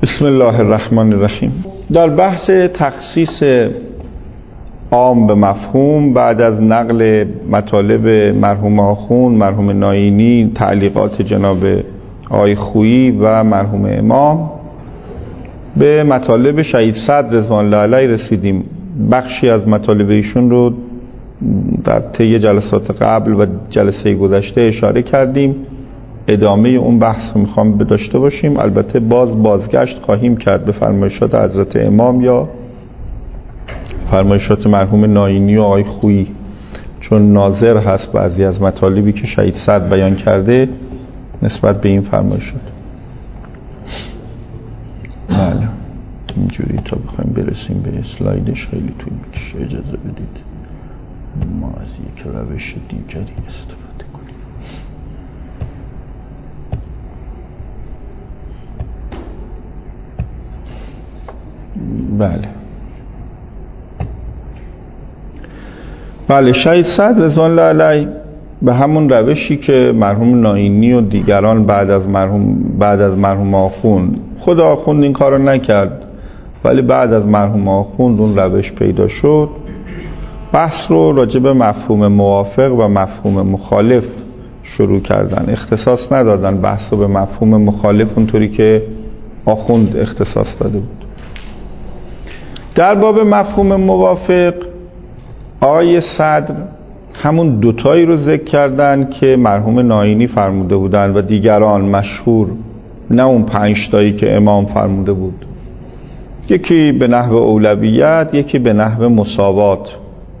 بسم الله الرحمن الرحیم. در بحث تخصیص عام به مفهوم بعد از نقل مطالب مرحوم آخوند، مرحوم ناینی، تعلیقات جناب آقای خویی و مرحوم امام، به مطالب شهید صدر رضوان الله علیه رسیدیم. بخشی از مطالب ایشون رو در طی جلسات قبل و جلسه گذشته اشاره کردیم. ادامه اون بحث رو میخوام داشته باشیم. البته بازگشت خواهیم کرد به فرمایشات حضرت امام یا فرمایشات مرحوم ناینی و آقای خویی، چون ناظر هست بعضی از مطالبی که شهید صدر بیان کرده نسبت به این فرمایشات. بله، اینجوری تا بخوایم برسیم به اسلایدش خیلی طول میکشه. اجازه بدید ما از یک روش دیگری استفاده کنیم. بله، شهید صدر رضوان الله علیه به همون روشی که مرحوم ناینی و دیگران بعد از مرحوم آخوند، خود آخوند این کارو نکرد ولی بعد از مرحوم آخوند اون روش پیدا شد، بحث رو راجع به مفهوم موافق و مفهوم مخالف شروع کردن. اختصاص ندادن بحث رو به مفهوم مخالف اونطوری که آخوند اختصاص داده بود. در باب مفهوم موافق آقای صدر همون دوتایی رو ذکر کردن که مرحوم ناینی فرموده بودن و دیگران مشهور، نه اون 5 تایی که امام فرموده بود. یکی به نحو اولویت، یکی به نحو مساوات.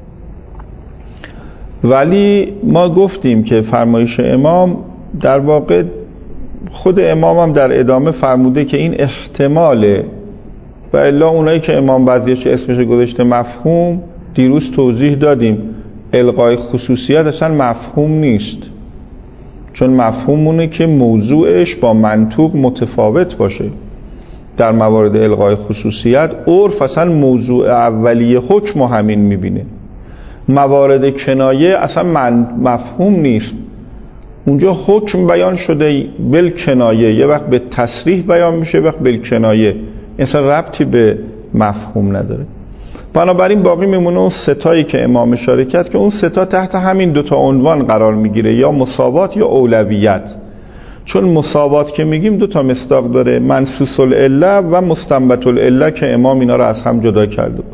ولی ما گفتیم که فرمایش امام در واقع خود امام هم در ادامه فرموده که این احتماله، و الا اونایی که امام بعضیش اسمش گذاشته مفهوم، دیروز توضیح دادیم الغای خصوصیت اصلا مفهوم نیست، چون مفهوم اونه که موضوعش با منطوق متفاوت باشه. در موارد الغای خصوصیت عرف اصلا موضوع اولیه حکم همین میبینه. موارد کنایه اصلا مفهوم نیست، اونجا حکم بیان شده بل کنایه، یه وقت به تصریح بیان میشه، یه وقت بل کنایه، اصلا ربطی به مفهوم نداره. بنابراین باقی میمونه اون 3 تایی که امام اشاره کرد که اون 3 تا تحت همین 2 تا عنوان قرار میگیره، یا مساوات یا اولویت. چون مساوات که میگیم 2 تا مصداق داره، منصوص العله و مستنبط العله، که امام اینا رو از هم جدا کرده بود.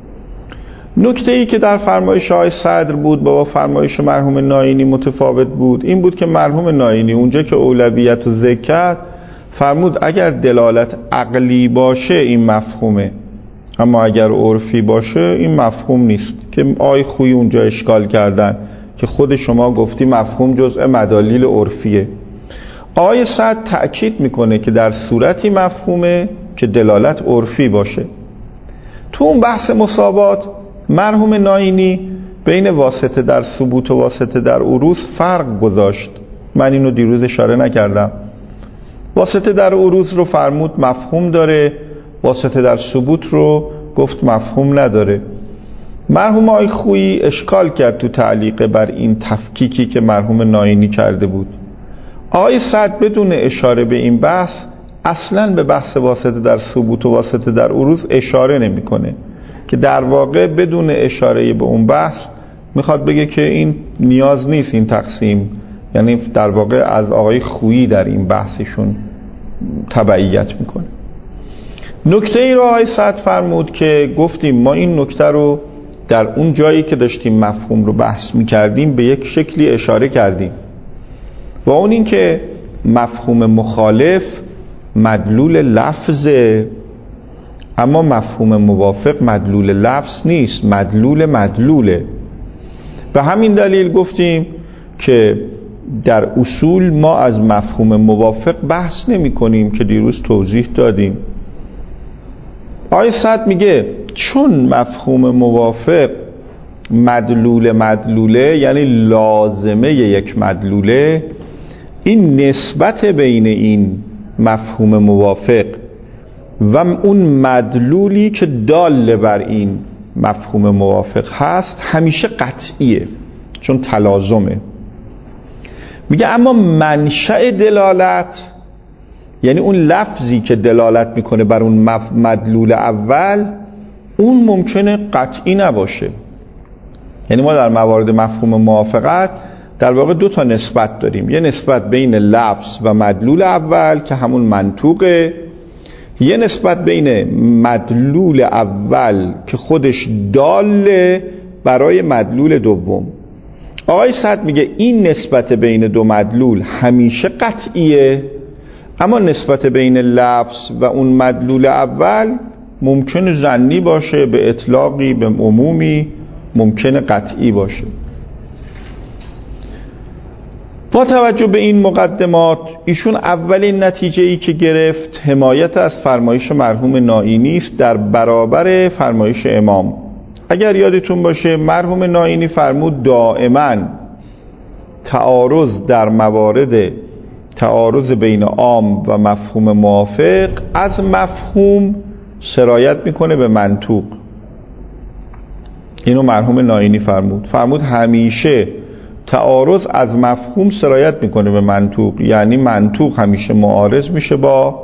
نکته ای که در فرمایش آقای صدر بود با فرمایش مرحوم ناینی متفاوت بود این بود که مرحوم ناینی اونجا که اولویت رو ذکر کرد فرمود اگر دلالت عقلی باشه این مفهومه، اما اگر عرفی باشه این مفهوم نیست، که آقای خویی اونجا اشکال کردن که خود شما گفتی مفهوم جزء مدالیل عرفیه. آقای صدر تأکید میکنه که در صورتی مفهومه که دلالت عرفی باشه. تو اون بحث مساوات مرحوم ناینی بین واسطه در ثبوت و واسطه در عروض فرق گذاشت. من اینو دیروز اشاره نکردم. واسطه در عروض رو فرمود مفهوم داره، واسطه در ثبوت رو گفت مفهوم نداره. مرحوم آقای خویی اشکال کرد تو تعلیق بر این تفکیکی که مرحوم ناینی کرده بود. آقای صدر بدون اشاره به این بحث اصلاً به بحث واسطه در ثبوت و واسطه در عروض اشاره نمی‌کنه، که در واقع بدون اشاره به اون بحث میخواد بگه که این نیاز نیست این تقسیم، یعنی در واقع از آقای خویی در این بحثشون تبعیت میکنه. نکته ای رو آقای صدر فرمود که گفتیم ما این نکته رو در اون جایی که داشتیم مفهوم رو بحث میکردیم به یک شکلی اشاره کردیم، و اون این که مفهوم مخالف مدلول لفظه، اما مفهوم موافق مدلول لفظ نیست، مدلوله. به همین دلیل گفتیم که در اصول ما از مفهوم موافق بحث نمی کنیم که دیروز توضیح دادیم. آقای صدر میگه چون مفهوم موافق مدلوله، یعنی لازمه یک مدلوله، این نسبت بین این مفهوم موافق و اون مدلولی که دال بر این مفهوم موافق هست همیشه قطعیه، چون تلازمه. میگه اما منشأ دلالت یعنی اون لفظی که دلالت میکنه بر اون مدلول اول اون ممکنه قطعی نباشه. یعنی ما در موارد مفهوم موافقت در واقع دو تا نسبت داریم، یه نسبت بین لفظ و مدلول اول که همون منطوقه، یه نسبت بین مدلول اول که خودش داله برای مدلول دوم. آقای سعد میگه این نسبت بین دو مدلول همیشه قطعیه، اما نسبت بین لفظ و اون مدلول اول ممکنه ظنی باشه، به اطلاقی به عمومی ممکنه قطعی باشه. با توجه به این مقدمات ایشون اولین نتیجه‌ای که گرفت حمایت از فرمایش مرحوم نائینی است در برابر فرمایش امام. اگر یادتون باشه مرحوم نائینی فرمود دائما تعارض در موارد تعارض بین عام و مفهوم موافق از مفهوم سرایت میکنه به منطوق. اینو مرحوم نائینی فرمود همیشه تعارض از مفهوم سرایت میکنه به منطوق، یعنی منطوق همیشه معارض میشه با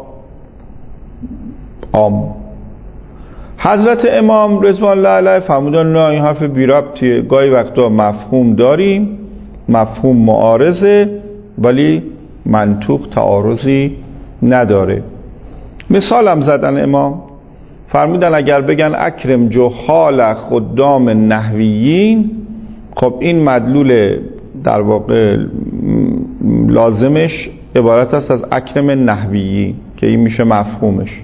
عام. حضرت امام رضوان الله علیه فرمودن نه این حرف بی ربطیه، گاهی وقتا مفهوم داریم، مفهوم معارضه ولی منطوق تعارضی نداره. مثالم زدن امام، فرمودن اگر بگن اکرم جهال خدام نحویین، خب این مدلول در واقع لازمش عبارت است از اکرم نحویین که این میشه مفهومش.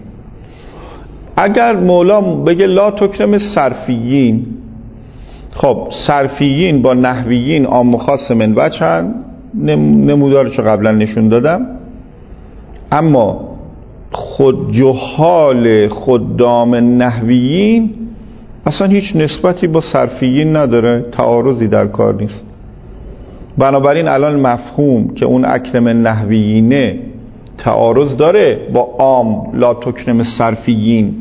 اگر مولا بگه لا تکرم صرفیین، خب صرفیین با نحویین عام و خاص من وجهن، نمودارشو قبلا نشون دادم، اما خود جهال خدام نحویین اصلا هیچ نسبتی با صرفیین نداره، تعارضی در کار نیست. بنابراین الان مفهوم که اون اکرم نحویینه تعارض داره با عام لا تکرم صرفیین،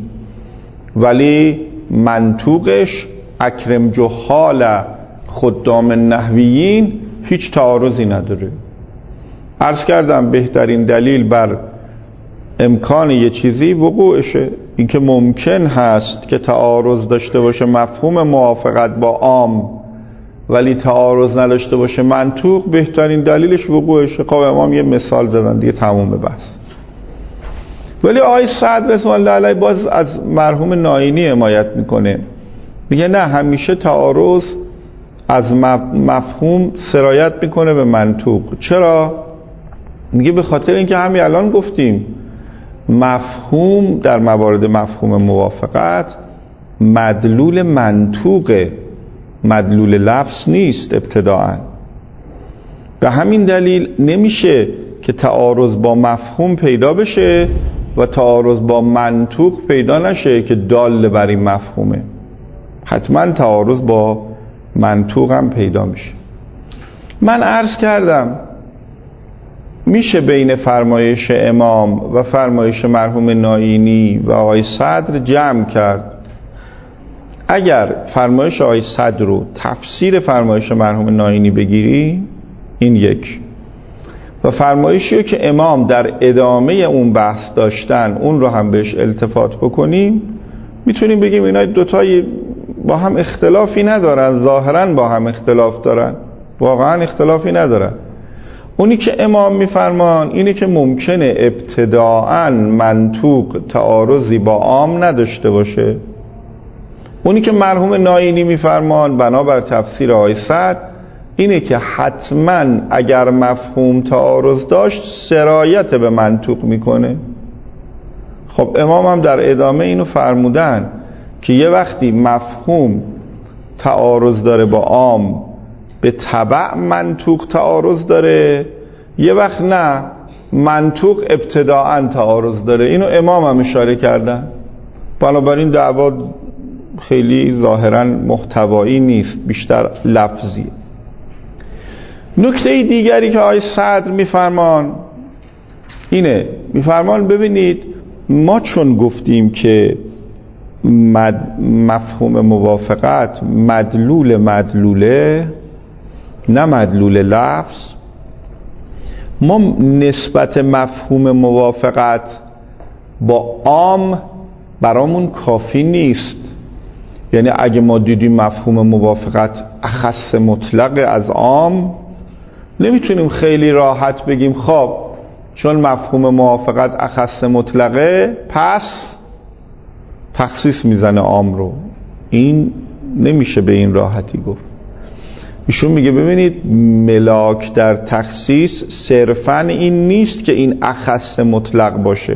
ولی منطوقش اکرم جهال خدام نحویین هیچ تعارضی نداره. عرض کردم بهترین دلیل بر امکان یه چیزی وقوعشه. اینکه ممکن هست که تعارض داشته باشه مفهوم موافقت با عام ولی تعارض نداشته باشه منطوق، بهترین دلیلش وقوعشه. خب امام یه مثال زدن دیگه تموم بحث. ولی آقای سعد رضوان الله علیه باز از مرحوم نائینی حمایت میکنه، میگه نه همیشه تعارض از مفهوم سرایت میکنه به منطوق. چرا؟ میگه به خاطر اینکه همین الان گفتیم مفهوم در موارد مفهوم موافقت مدلول منطوقه، مدلول لفظ نیست ابتداعا. به همین دلیل نمیشه که تعارض با مفهوم پیدا بشه و تعارض با منطوق پیدا نشه که دال بر این مفهومه. حتما تعارض با منطوق هم پیدا میشه. من عرض کردم میشه بین فرمایش امام و فرمایش مرحوم نائینی و آقای صدر جمع کرد. اگر فرمایش آقای صدر رو تفسیر فرمایش مرحوم نائینی بگیری این یک، و فرمایشی که امام در ادامه اون بحث داشتن اون رو هم بهش التفات بکنیم، میتونیم بگیم اینا دوتایی با هم اختلافی ندارن، ظاهرا با هم اختلاف دارن، واقعا اختلافی ندارن. اونی که امام میفرمان اینه که ممکنه ابتداعاً منطوق تعارضی با عام نداشته باشه. اونی که مرحوم نائینی میفرمان بنابر تفسیر آقای سعد اینه که حتما اگر مفهوم تعارض داشت سرایت به منطوق میکنه. خب امام هم در ادامه اینو فرمودن که یه وقتی مفهوم تعارض داره با عام به تبع منطوق تعارض داره، یه وقت نه منطوق ابتداعاً تعارض داره. اینو امام هم اشاره کردن. بنابراین دعوا خیلی ظاهراً محتوایی نیست، بیشتر لفظی. نکته دیگری که آقای صدر میفرمان اینه، میفرمان ببینید ما چون گفتیم که مفهوم موافقت مدلوله نه مدلول لفظ، ما نسبت مفهوم موافقت با عام برامون کافی نیست. یعنی اگه ما دیدیم مفهوم موافقت اخص مطلق از عام، نمیتونیم خیلی راحت بگیم خب چون مفهوم موافقت اخص مطلقه پس تخصیص میزنه عام رو. این نمیشه به این راحتی گفت. ایشون میگه ببینید ملاک در تخصیص صرفاً این نیست که این اخص مطلق باشه،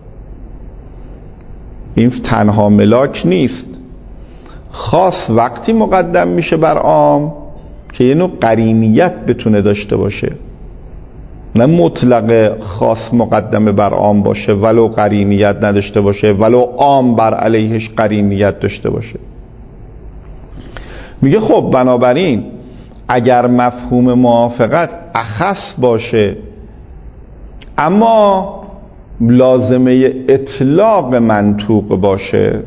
این تنها ملاک نیست. خاص وقتی مقدم میشه بر عام که یه نوع قرینیت بتونه داشته باشه، نه مطلق خاص مقدم بر عام باشه ولو قرینیت نداشته باشه، ولو عام بر علیهش قرینیت داشته باشه. میگه خب بنابراین اگر مفهوم موافقت اخص باشه اما لازمه اطلاق منطوق باشه،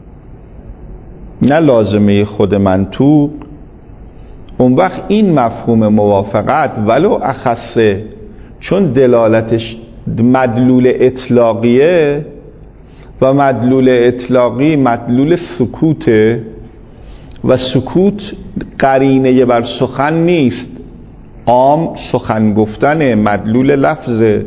نه لازمه خود منطوق، اون وقت این مفهوم موافقت ولو اخصه، چون دلالتش مدلول اطلاقیه و مدلول اطلاقی مدلول سکوته و سکوت قرینه بر سخن نیست. عام سخن گفتن مدلول لفظه،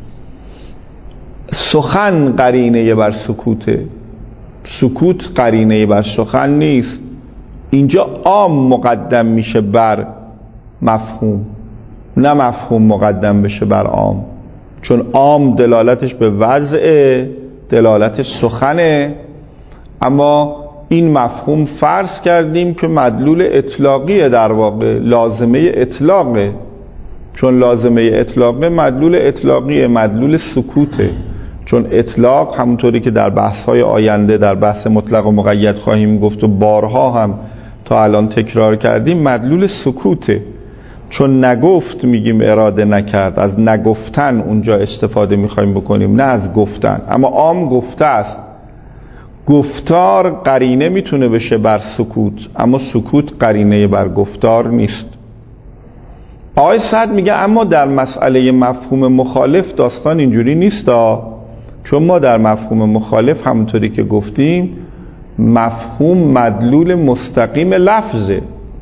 سخن قرینه بر سکوته، سکوت قرینه بر سخن نیست. اینجا عام مقدم میشه بر مفهوم، نه مفهوم مقدم بشه بر عام، چون عام دلالتش به وضع، دلالت سخنه، اما این مفهوم فرض کردیم که مدلول اطلاقیه، در واقع لازمه اطلاقه، چون لازمه اطلاقه مدلول اطلاقیه، مدلول سکوته. چون اطلاق همونطوری که در بحث‌های آینده در بحث مطلق و مقید خواهیم گفت و بارها هم تا الان تکرار کردیم، مدلول سکوته. چون نگفت میگیم اراده نکرد، از نگفتن اونجا استفاده میخوایم بکنیم، نه از گفتن. اما عام گفته است. گفتار قرینه میتونه بشه بر سکوت، اما سکوت قرینه بر گفتار نیست. آقای سعد میگه اما در مسئله مفهوم مخالف داستان اینجوری نیستا، چون ما در مفهوم مخالف همونطوری که گفتیم مفهوم مدلول مستقیم لفظه.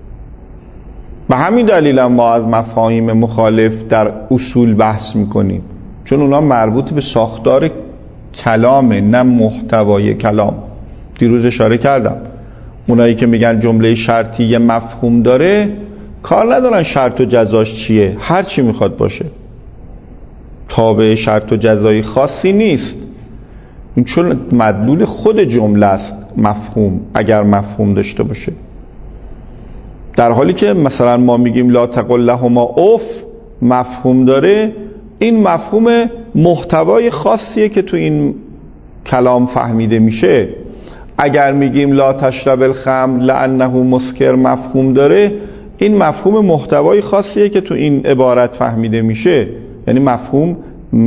به همین دلیل هم ما از مفاهیم مخالف در اصول بحث میکنیم، چون اونا مربوط به ساختار کلامه نه محتوای کلام. دیروز اشاره کردم اونایی که میگن جمله شرطی یه مفهوم داره کار ندارن شرط و جزاش چیه، هر چی میخواد باشه، تابع شرط و جزای خاصی نیست. این چون مدلول خود جمله است مفهوم، اگر مفهوم داشته باشه. در حالی که مثلا ما میگیم لا تقل لهما اف، مفهوم داره، این مفهوم محتوای خاصیه که تو این کلام فهمیده میشه. اگر میگیم لا تشرب الخمر لانه مسکر، مفهوم داره، این مفهوم محتوای خاصیه که تو این عبارت فهمیده میشه. یعنی مفهوم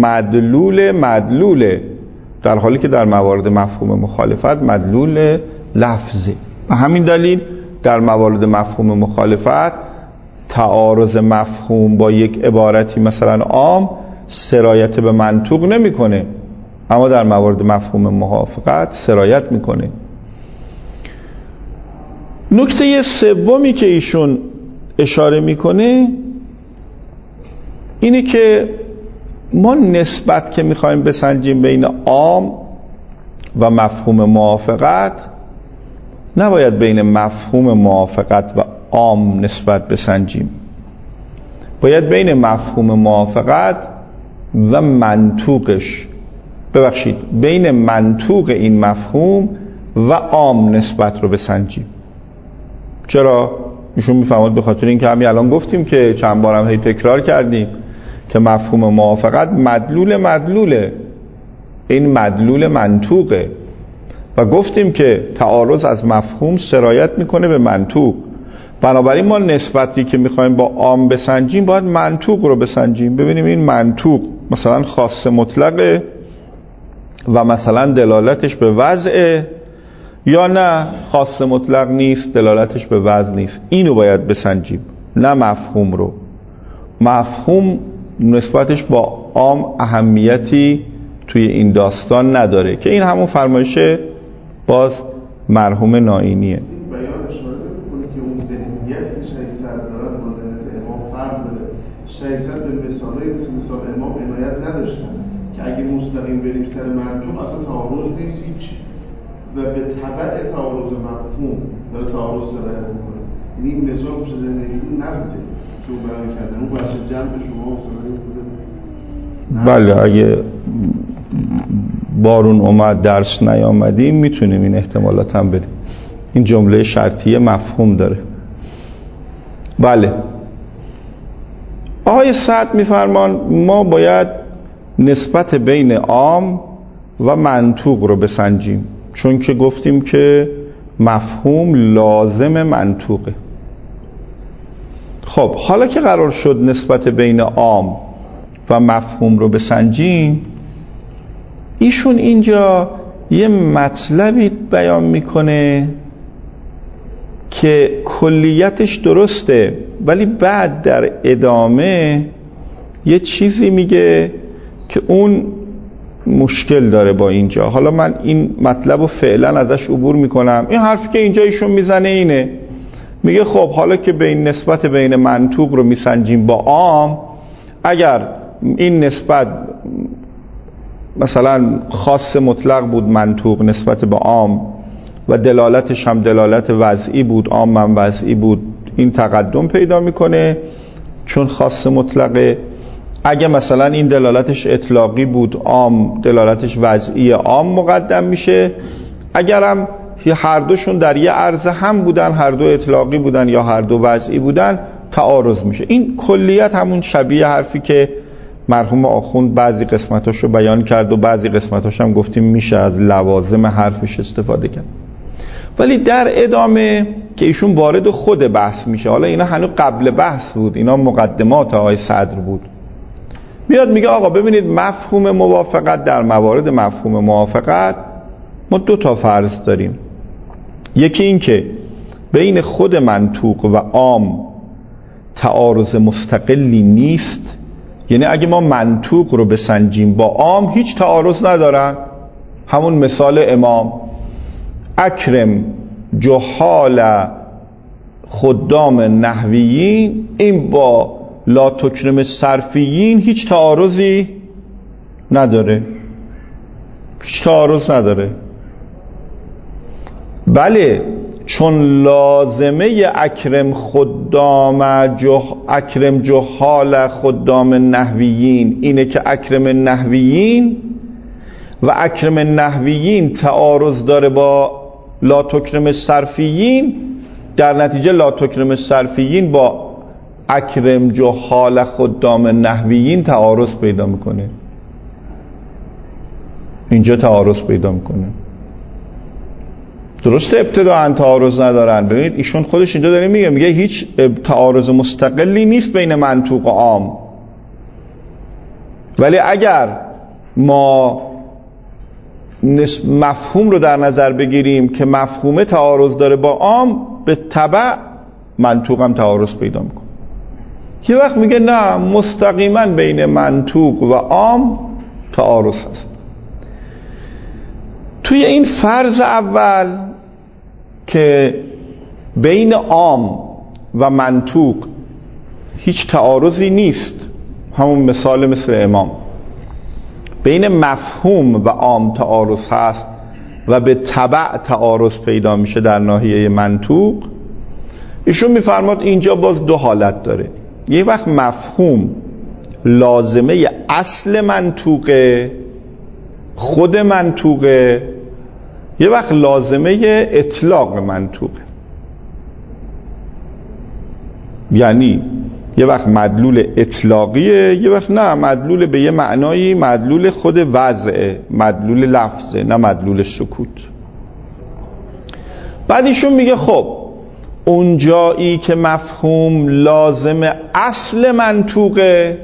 مدلوله، در حالی که در موارد مفهوم مخالفت مدلول لفظه. و همین دلیل در موارد مفهوم مخالفت تعارض مفهوم با یک عبارتی مثلا عام سرایت به منطوق نمیکنه، اما در موارد مفهوم موافقت سرایت میکنه. نکته سومی که ایشون اشاره میکنه اینه که ما نسبت که میخوایم بسنجیم بین عام و مفهوم موافقت، نباید بین مفهوم موافقت و عام نسبت بسنجیم، باید بین مفهوم موافقت و منطوقش، بین منطوق این مفهوم و عام نسبت رو بسنجیم. چرا؟ ایشون میفهمد به خاطر اینکه همین الان گفتیم که چند بارم هی تکرار کردیم که مفهوم موافقت مدلوله، این مدلول منطوقه، و گفتیم که تعارض از مفهوم سرایت میکنه به منطوق. بنابراین ما نسبتی که میخوایم با عام بسنجیم باید منطوق رو بسنجیم، ببینیم این منطوق مثلا خاص مطلقه و مثلا دلالتش به وضعه، یا نه خاص مطلق نیست دلالتش به وضع نیست. اینو باید بسنجیم، نه مفهوم رو. مفهوم نسبتش با عام اهمیتی توی این داستان نداره، که این همون فرمایش باز مرحوم نائینیه. این بیان اشاره می‌کنه که اون ذهنیت که شیخ سعد دارن با ذهنیت امام فرق داره. شیخ سعد به مثالایی مثال امام عنایت نداشتن که اگه مستقیم بریم سر منطوق اصلا تعارض نیست هیچ، و به تبع تعارض مفهوم داره تعارض سرایت میکنه. یعنی این مثال پیش ذهنشون نبوده که اون بیان کردن، اون بچه جمع شما مثلا بوده. بله، اگه بارون اومد درس نیامدیم میتونیم این احتمالات هم بدیم. این جمله شرطیه مفهوم داره. بله، آقای سعد میفرمان ما باید نسبت بین عام و منطوق رو بسنجیم، چون که گفتیم که مفهوم لازم منطوقه. خب حالا که قرار شد نسبت بین عام و مفهوم رو بسنجیم، ایشون اینجا یه مطلبی بیان میکنه که کلیتش درسته، ولی بعد در ادامه یه چیزی میگه که اون مشکل داره با اینجا. حالا من این مطلب رو فعلا ازش عبور میکنم. این حرفی که اینجا ایشون میزنه اینه، میگه خب حالا که بین نسبت بین منطوق رو میسنجیم با عام، اگر این نسبت مثلا خاص مطلق بود منطوق نسبت به عام و دلالتش هم دلالت وضعی بود، عام هم وضعی بود، این تقدم پیدا میکنه چون خاص مطلقه. اگه مثلا این دلالتش اطلاقی بود، عام دلالتش وضعی، عام مقدم میشه. اگرم هر دوشون در یه عرضه هم بودن، هر دو اطلاقی بودن یا هر دو وضعی بودن، تعارض میشه. این کلیت همون شبیه حرفی که مرحوم آخوند بعضی قسمتاشو بیان کرد و بعضی قسمتاش هم گفتیم میشه از لوازم حرفش استفاده کرد. ولی در ادامه که ایشون وارد خود بحث میشه، حالا اینا هنوز قبل بحث بود، اینا مقدمات آقای صدر بود، میاد میگه آقا ببینید مفهوم موافقت، در موارد مفهوم موافقت ما دو تا فرض داریم. یکی این که بین خود منطوق و عام تعارض مستقلی نیست، یعنی اگه ما منطوق رو بسنجیم با عام هیچ تعارض ندارن. همون مثال امام اکرم جهال خدام نحویین، این با لا تکرم صرفیین هیچ تعارضی نداره، هیچ تعارض نداره. بله، چون لازمه اکرم جهال خدام نحویین اینه که اکرم نحویین و اکرم نحویین تعارض داره با لا تکرم صرفیین، در نتیجه لا تکرم صرفیین با اکرم جهال خدام نحویین تعارض پیدا میکنه. اینجا تعارض پیدا میکنه. درسته ابتداءً تعارض ندارن. ببینید ایشون خودش اینجا داره میگه هیچ تعارض مستقلی نیست بین منطوق و عام، ولی اگر ما مفهوم رو در نظر بگیریم که مفهوم تعارض داره با عام، به تبع منطوق هم تعارض پیدا میکنه. یه وقت میگه نه، مستقیما بین منطوق و عام تعارض هست. توی این فرض اول که بین عام و منطوق هیچ تعارضی نیست، همون مثل امام، بین مفهوم و عام تعارض هست و به تبع تعارض پیدا میشه در ناحیه منطوق. ایشون میفرماد اینجا باز دو حالت داره. یه وقت مفهوم لازمه اصل منطوقه، خود منطوقه، یه وقت لازمه اطلاق منطوقه. یعنی یه وقت مدلول اطلاقیه، یه وقت نه، مدلول به یه معنایی مدلول خود وضعه، مدلول لفظه، نه مدلول سکوت. بعد ایشون میگه خب اون جایی که مفهوم لازم اصل منطوقه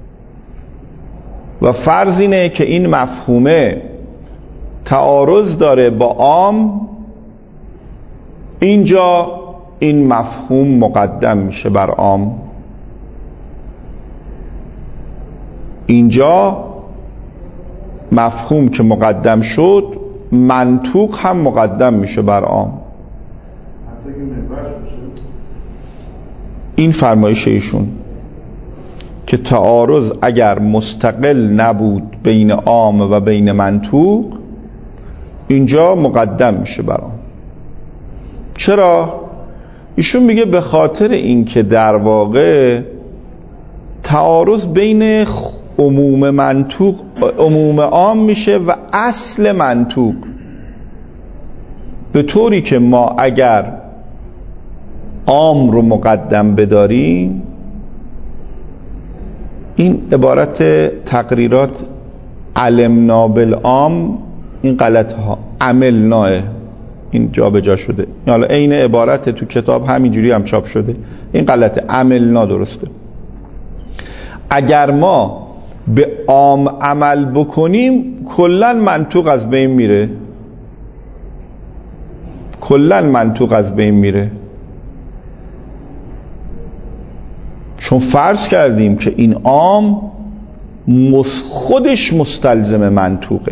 و فرض اینه که این مفهومه تعارض داره با عام، اینجا این مفهوم مقدم میشه بر عام. اینجا مفهوم که مقدم شد، منطوق هم مقدم میشه بر عام. این فرمایش ایشون که تعارض اگر مستقل نبود بین عام و بین منطوق، اینجا مقدم میشه بر عام. چرا؟ ایشون میگه به خاطر اینکه در واقع تعارض بین عموم منطوق، عموم عام میشه و اصل منطوق، به طوری که ما اگر عام رو مقدم بداریم، این عبارت تقریرات علمنا بالعام، این غلط ها، عملناه، این جا به جا شده. حالا عین عبارت تو کتاب همینجوری هم چاپ شده، این غلطه، عملنا درسته. اگر ما به عام عمل بکنیم کلن منطوق از بین میره، کلن منطوق از بین میره. چون فرض کردیم که این عام خودش مستلزم منطوقه،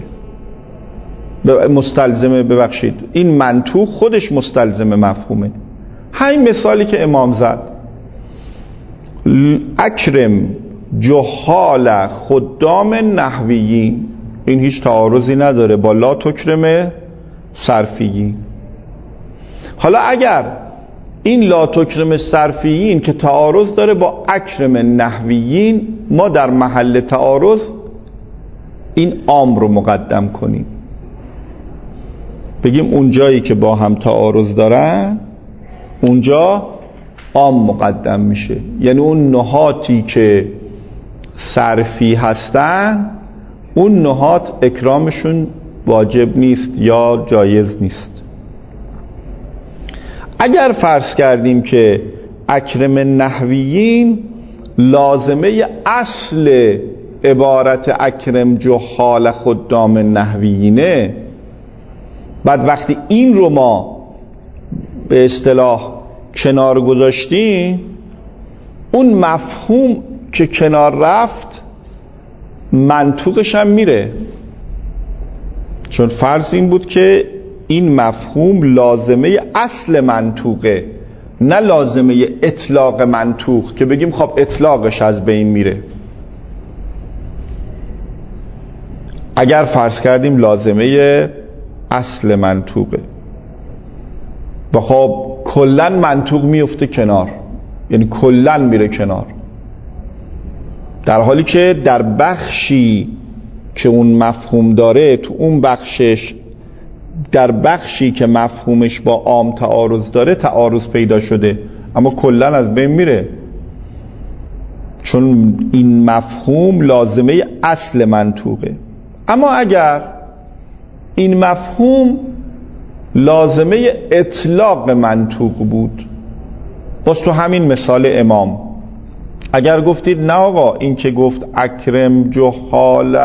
این منطوق خودش مستلزم مفهومه. همین مثالی که امام زد، اکرم جهال خدام نحویین، این هیچ تعارضی نداره با لا تکرم صرفیین. حالا اگر این لا تکرم صرفیین که تعارض داره با اکرم نحویین، ما در محل تعارض این عام رو مقدم کنیم، بگیم اون جایی که با هم تعارض دارن اونجا عام مقدم میشه. یعنی اون نهاتی که صرفی هستن، اون نهات اکرامشون واجب نیست یا جایز نیست. اگر فرض کردیم که اکرم نحویین لازمه اصل عبارت اکرم جهال خدام نحویینه، بعد وقتی این رو ما به اصطلاح کنار گذاشتیم، اون مفهوم که کنار رفت منطوقش هم میره. چون فرض این بود که این مفهوم لازمه اصل منطوقه، نه لازمه اطلاق منطوق که بگیم خب اطلاقش از بین میره. اگر فرض کردیم لازمه اصل منطوقه و خب کلن منطوق میفته کنار، یعنی کلن میره کنار، در حالی که در بخشی که اون مفهوم داره، تو اون بخشش، در بخشی که مفهومش با عام تعارض داره تعارض پیدا شده، اما کلن از بین میره، چون این مفهوم لازمه اصل منطوقه. اما اگر این مفهوم لازمه اطلاق منطوق بود، باز تو همین مثال امام اگر گفتید نه آقا، این که گفت اکرم جهال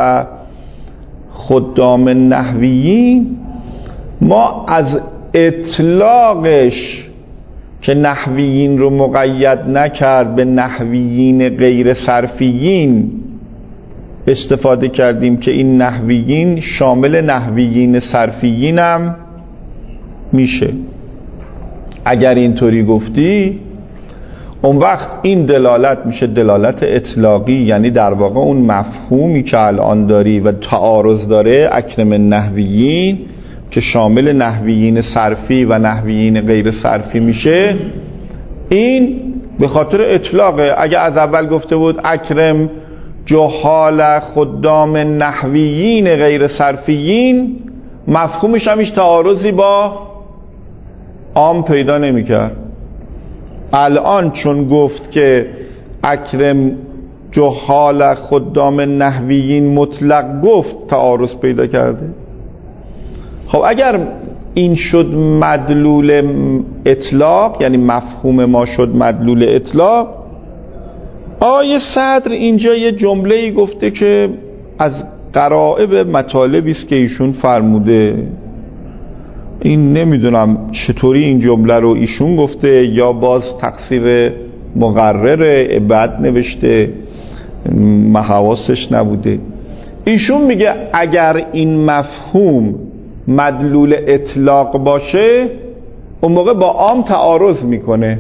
خدام نحویین، ما از اطلاقش که نحویین رو مقید نکرد به نحویین غیر صرفیین استفاده کردیم که این نحویین شامل نحویین صرفیین هم میشه. اگر اینطوری گفتی، اون وقت این دلالت میشه دلالت اطلاقی، یعنی در واقع اون مفهومی که الان داری و تعارض داره، اکرم نحویین که شامل نحویین صرفی و نحویین غیر صرفی میشه، این به خاطر اطلاقه. اگه از اول گفته بود اکرم جهال خدام نحویین غیر صرفیین، مفهومش هم هیچ تعارضی با عام پیدا نمی‌کرد. الان چون گفت که اکرم جهال خدام نحویین مطلق گفت، تعارض پیدا کرده. خب اگر این شد مدلول اطلاق، یعنی مفهوم ما شد مدلول اطلاق، آیه صدر اینجا یه جمله‌ای گفته که از غرائب مطالبی است که ایشون فرموده. این نمیدونم چطوری این جمله رو ایشون گفته، یا باز تقصیر مقرره، بعد نوشته، حواسش نبوده. ایشون میگه اگر این مفهوم مدلول اطلاق باشه اون موقع با عام تعارض میکنه.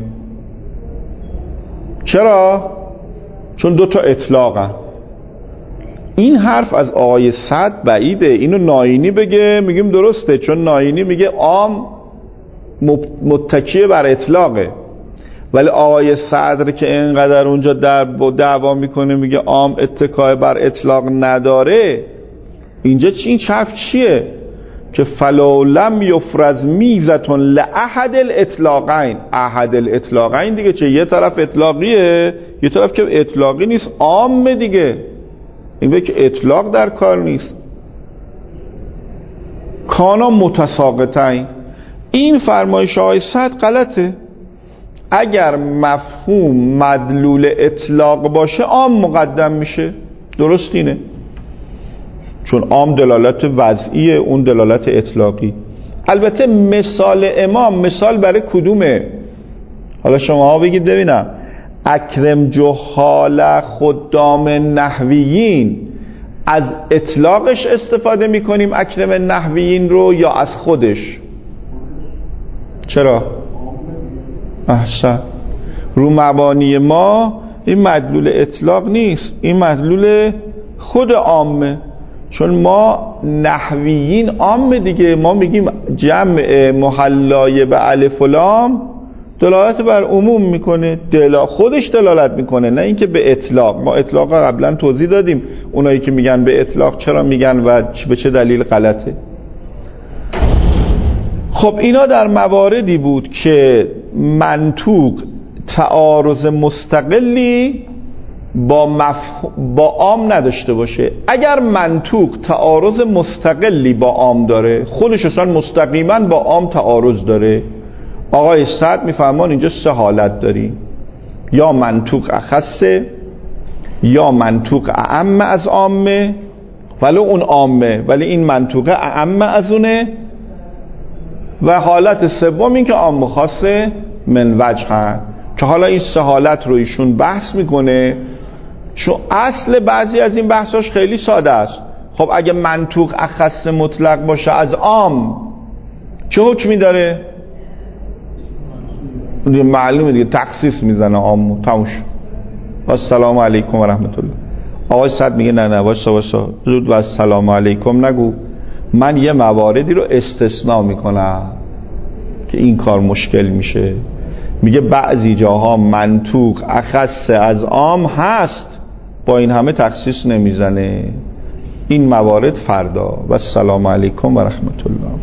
چرا؟ چون دوتا اطلاقن. این حرف از آقای سعد بعیده، اینو ناینی بگه میگیم درسته، چون ناینی میگه عام متکی بر اطلاقه، ولی آقای صدر که اینقدر اونجا دعوا میکنه میگه عام اتکای بر اطلاق نداره. اینجا این حرف چیه؟ که فلو لم یفرز میزتون لاحد الاطلاقین. احد الاطلاقین دیگه چه؟ یه طرف اطلاقیه یه طرف که اطلاقی نیست، عامه دیگه. این به که اطلاق در کار نیست. کانا متساقطین. این فرمایش آقای سعد غلطه. اگر مفهوم مدلول اطلاق باشه عام مقدم میشه. درست اینه، چون عام دلالت وضعیه، اون دلالت اطلاقی. البته مثال امام مثال برای کدومه؟ حالا شما ها بگید ببینم، اکرم جهال خدام نحویین از اطلاقش استفاده میکنیم اکرم نحویین رو یا از خودش؟ چرا؟ احسن. رو مبانی ما این مدلول اطلاق نیست، این مدلول خود عامه. چون ما نحویین عامه دیگه، ما میگیم جمع محلای به الف و لام دلالت بر عموم میکنه، خودش دلالت میکنه، نه اینکه به اطلاق. ما اطلاق قبلا توضیح دادیم، اونایی که میگن به اطلاق چرا میگن و به چه دلیل غلطه. خب اینا در مواردی بود که منطوق تعارض مستقلی با عام نداشته باشه. اگر منطوق تعارض مستقلی با عام داره، خودش اصلا مستقیما با عام تعارض داره، آقای سعد میفهمان اینجا سه حالت داریم: یا منطوق اخصه، یا منطوق اعم از عامه، ولی اون عامه ولی این منطوق اعم از اونه، و حالت سوم این که عام خاصه من وجهن، که حالا این سه حالت رو ایشون بحث میکنه. چون اصل بعضی از این بحثاش خیلی ساده است. خب اگه منطوق اخص مطلق باشه از عام چه حکمی داره؟ معلومه دیگه، تخصیص میزنه عامو، تموم شد. السلام علیکم و رحمت الله. آقای صد میگه نه واسه زود و السلام علیکم نگو، من یه مواردی رو استثناء میکنم که این کار مشکل میشه. میگه بعضی جاها منطوق اخص از عام هست، با این همه تخصیص نمیزنه. این موارد فردا. و السلام علیکم و رحمت الله.